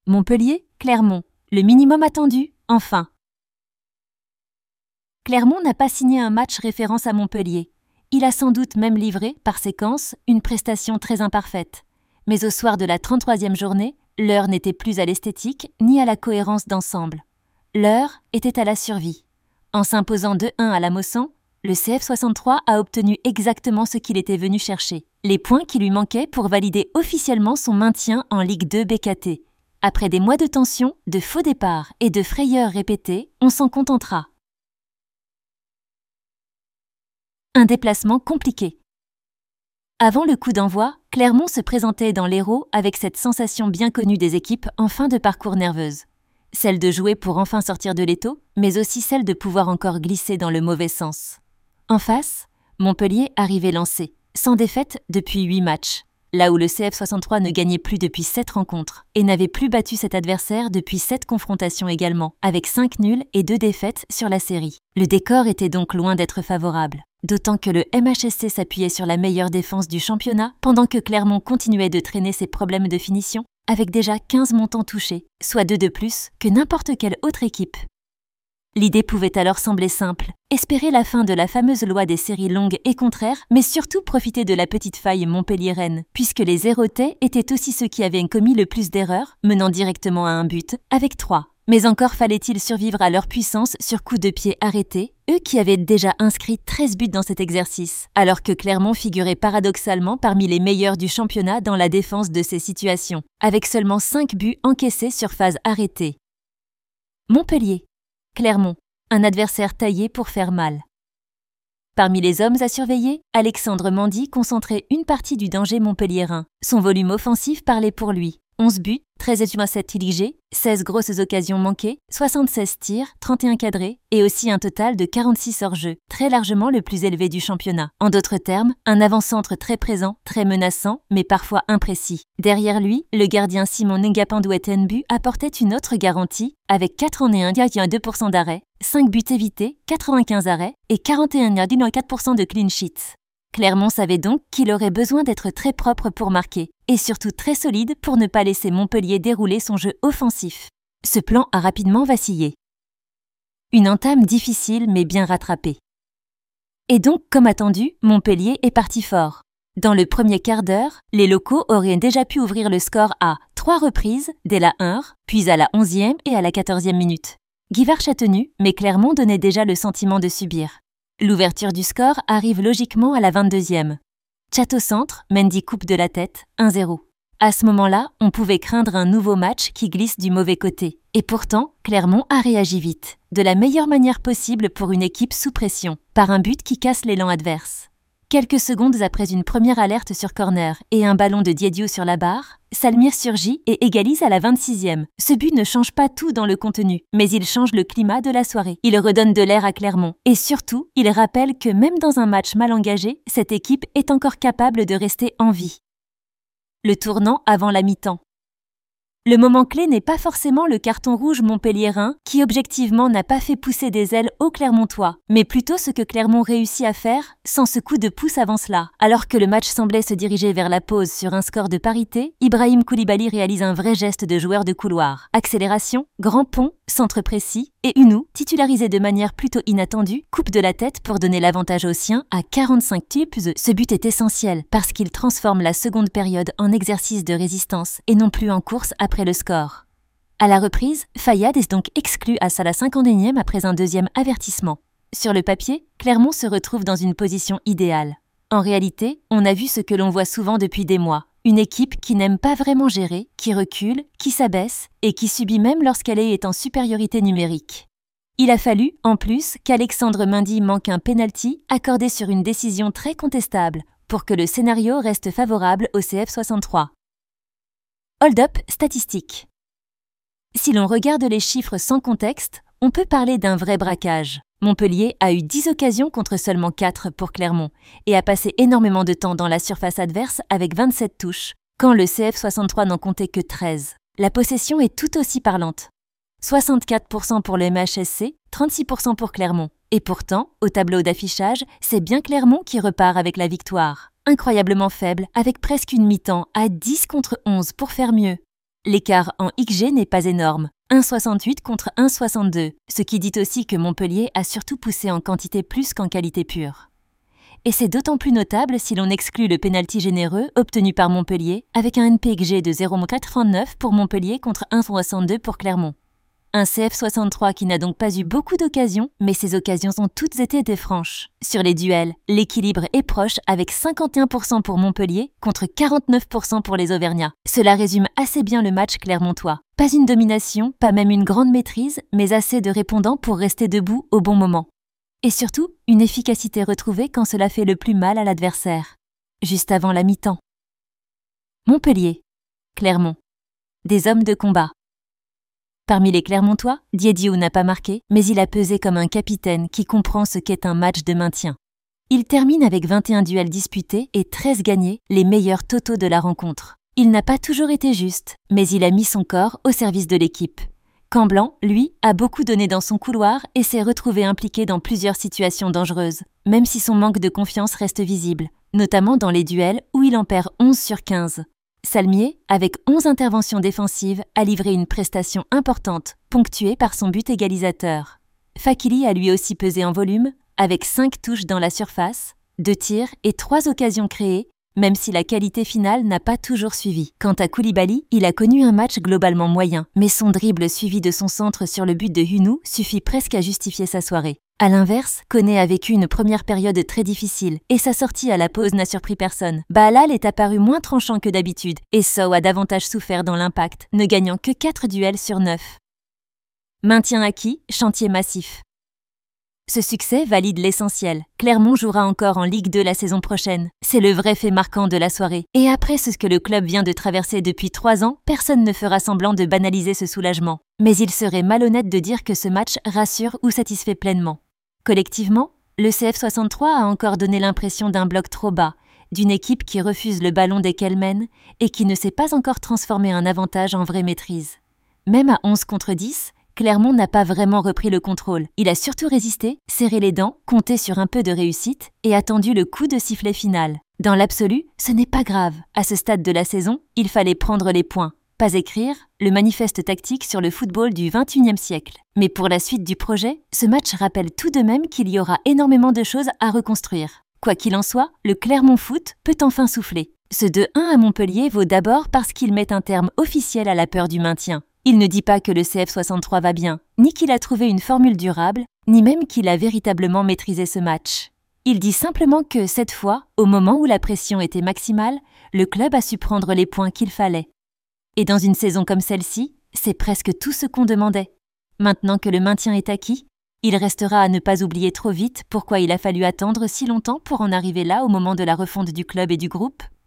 Montpellier, Clermont. Le minimum attendu, enfin. Clermont n'a pas signé un match référence à Montpellier. Il a sans doute même livré, par séquence, une prestation très imparfaite. Mais au soir de la 33e journée, l'heure n'était plus à l'esthétique ni à la cohérence d'ensemble. L'heure était à la survie. En s'imposant 2-1 à la Mosson, le CF 63 a obtenu exactement ce qu'il était venu chercher, les points qui lui manquaient pour valider officiellement son maintien en Ligue 2 BKT. Après des mois de tension, de faux départs et de frayeurs répétées, on s'en contentera. Un déplacement compliqué. Avant le coup d'envoi, Clermont se présentait dans l'Hérault avec cette sensation bien connue des équipes en fin de parcours nerveuse. Celle de jouer pour enfin sortir de l'étau, mais aussi celle de pouvoir encore glisser dans le mauvais sens. En face, Montpellier arrivait lancé, sans défaite depuis 8 matchs, là où le CF 63 ne gagnait plus depuis 7 rencontres et n'avait plus battu cet adversaire depuis 7 confrontations également, avec 5 nuls et 2 défaites sur la série. Le décor était donc loin d'être favorable. D'autant que le MHSC s'appuyait sur la meilleure défense du championnat, pendant que Clermont continuait de traîner ses problèmes de finition, avec déjà 15 montants touchés, soit 2 de plus que n'importe quelle autre équipe. L'idée pouvait alors sembler simple, espérer la fin de la fameuse loi des séries longues et contraires, mais surtout profiter de la petite faille montpelliéraine, puisque les Héraultais étaient aussi ceux qui avaient commis le plus d'erreurs, menant directement à un but, avec 3. Mais encore fallait-il survivre à leur puissance sur coups de pied arrêtés, eux qui avaient déjà inscrit 13 buts dans cet exercice, alors que Clermont figurait paradoxalement parmi les meilleurs du championnat dans la défense de ces situations, avec seulement 5 buts encaissés sur phase arrêtée. Montpellier, Clermont, un adversaire taillé pour faire mal. Parmi les hommes à surveiller, Alexandre Mandy concentrait une partie du danger montpelliérain. Son volume offensif parlait pour lui. 11 buts, 13,7 dirigés, 16 grosses occasions manquées, 76 tirs, 31 cadrés et aussi un total de 46 hors-jeu, très largement le plus élevé du championnat. En d'autres termes, un avant-centre très présent, très menaçant, mais parfois imprécis. Derrière lui, le gardien Simon Ngapandouet-Nbu apportait une autre garantie avec 81,2% d'arrêts, 5 buts évités, 95 arrêts et 41,4% de clean sheets. Clermont savait donc qu'il aurait besoin d'être très propre pour marquer, et surtout très solide pour ne pas laisser Montpellier dérouler son jeu offensif. Ce plan a rapidement vacillé. Une entame difficile mais bien rattrapée. Et donc, comme attendu, Montpellier est parti fort. Dans le premier quart d'heure, les locaux auraient déjà pu ouvrir le score à 3 reprises, dès la 1, puis à la 11e et à la 14e minute. Guivard a tenu, mais Clermont donnait déjà le sentiment de subir. L'ouverture du score arrive logiquement à la 22e. Tchat au centre, Mendy coupe de la tête, 1-0. À ce moment-là, on pouvait craindre un nouveau match qui glisse du mauvais côté. Et pourtant, Clermont a réagi vite, de la meilleure manière possible pour une équipe sous pression, par un but qui casse l'élan adverse. Quelques secondes après une première alerte sur corner et un ballon de Diédhiou sur la barre, Salmir surgit et égalise à la 26e. Ce but ne change pas tout dans le contenu, mais il change le climat de la soirée. Il redonne de l'air à Clermont. Et surtout, il rappelle que même dans un match mal engagé, cette équipe est encore capable de rester en vie. Le tournant avant la mi-temps. Le moment clé n'est pas forcément le carton rouge montpelliérain qui objectivement n'a pas fait pousser des ailes aux Clermontois, mais plutôt ce que Clermont réussit à faire sans ce coup de pouce avant cela. Alors que le match semblait se diriger vers la pause sur un score de parité, Ibrahim Koulibaly réalise un vrai geste de joueur de couloir. Accélération, grand pont, centre précis, et Hunou, titularisé de manière plutôt inattendue, coupe de la tête pour donner l'avantage aux siens à 45 types. Ce but est essentiel parce qu'il transforme la seconde période en exercice de résistance et non plus en course après le score. À la reprise, Fayad est donc exclu à la 51e après un deuxième avertissement. Sur le papier, Clermont se retrouve dans une position idéale. En réalité, on a vu ce que l'on voit souvent depuis des mois. Une équipe qui n'aime pas vraiment gérer, qui recule, qui s'abaisse et qui subit même lorsqu'elle est en supériorité numérique. Il a fallu, en plus, qu'Alexandre Mendy manque un penalty accordé sur une décision très contestable pour que le scénario reste favorable au CF 63. Hold-up statistique. Si l'on regarde les chiffres sans contexte, on peut parler d'un vrai braquage. Montpellier a eu 10 occasions contre seulement 4 pour Clermont et a passé énormément de temps dans la surface adverse avec 27 touches, quand le CF 63 n'en comptait que 13. La possession est tout aussi parlante. 64% pour le MHSC, 36% pour Clermont. Et pourtant, au tableau d'affichage, c'est bien Clermont qui repart avec la victoire. Incroyablement faible, avec presque une mi-temps à 10 contre 11 pour faire mieux. L'écart en XG n'est pas énorme, 1,68 contre 1,62, ce qui dit aussi que Montpellier a surtout poussé en quantité plus qu'en qualité pure. Et c'est d'autant plus notable si l'on exclut le pénalty généreux obtenu par Montpellier, avec un NPXG de 0,89 pour Montpellier contre 1,62 pour Clermont. Un CF63 qui n'a donc pas eu beaucoup d'occasions, mais ces occasions ont toutes été des franches. Sur les duels, l'équilibre est proche avec 51% pour Montpellier contre 49% pour les Auvergnats. Cela résume assez bien le match clermontois. Pas une domination, pas même une grande maîtrise, mais assez de répondants pour rester debout au bon moment. Et surtout, une efficacité retrouvée quand cela fait le plus mal à l'adversaire. Juste avant la mi-temps. Montpellier. Clermont. Des hommes de combat. Parmi les Clermontois, Diédhiou n'a pas marqué, mais il a pesé comme un capitaine qui comprend ce qu'est un match de maintien. Il termine avec 21 duels disputés et 13 gagnés, les meilleurs totaux de la rencontre. Il n'a pas toujours été juste, mais il a mis son corps au service de l'équipe. Camblanc, lui, a beaucoup donné dans son couloir et s'est retrouvé impliqué dans plusieurs situations dangereuses, même si son manque de confiance reste visible, notamment dans les duels où il en perd 11 sur 15. Salmier, avec 11 interventions défensives, a livré une prestation importante, ponctuée par son but égalisateur. Fakili a lui aussi pesé en volume, avec 5 touches dans la surface, 2 tirs et 3 occasions créées, même si la qualité finale n'a pas toujours suivi. Quant à Koulibaly, il a connu un match globalement moyen, mais son dribble suivi de son centre sur le but de Hunou suffit presque à justifier sa soirée. A l'inverse, Koné a vécu une première période très difficile et sa sortie à la pause n'a surpris personne. Bahalal est apparu moins tranchant que d'habitude et Sow a davantage souffert dans l'impact, ne gagnant que 4 duels sur 9. Maintien acquis, chantier massif. Ce succès valide l'essentiel. Clermont jouera encore en Ligue 2 la saison prochaine. C'est le vrai fait marquant de la soirée. Et après ce que le club vient de traverser depuis 3 ans, personne ne fera semblant de banaliser ce soulagement. Mais il serait malhonnête de dire que ce match rassure ou satisfait pleinement. Collectivement, le CF63 a encore donné l'impression d'un bloc trop bas, d'une équipe qui refuse le ballon dès qu'elle mène et qui ne sait pas encore transformer un avantage en vraie maîtrise. Même à 11 contre 10, Clermont n'a pas vraiment repris le contrôle. Il a surtout résisté, serré les dents, compté sur un peu de réussite et attendu le coup de sifflet final. Dans l'absolu, ce n'est pas grave. À ce stade de la saison, il fallait prendre les points. Pas écrire le manifeste tactique sur le football du XXIe siècle. Mais pour la suite du projet, ce match rappelle tout de même qu'il y aura énormément de choses à reconstruire. Quoi qu'il en soit, le Clermont Foot peut enfin souffler. Ce 2-1 à Montpellier vaut d'abord parce qu'il met un terme officiel à la peur du maintien. Il ne dit pas que le CF63 va bien, ni qu'il a trouvé une formule durable, ni même qu'il a véritablement maîtrisé ce match. Il dit simplement que cette fois, au moment où la pression était maximale, le club a su prendre les points qu'il fallait. Et dans une saison comme celle-ci, c'est presque tout ce qu'on demandait. Maintenant que le maintien est acquis, il restera à ne pas oublier trop vite pourquoi il a fallu attendre si longtemps pour en arriver là au moment de la refonte du club et du groupe.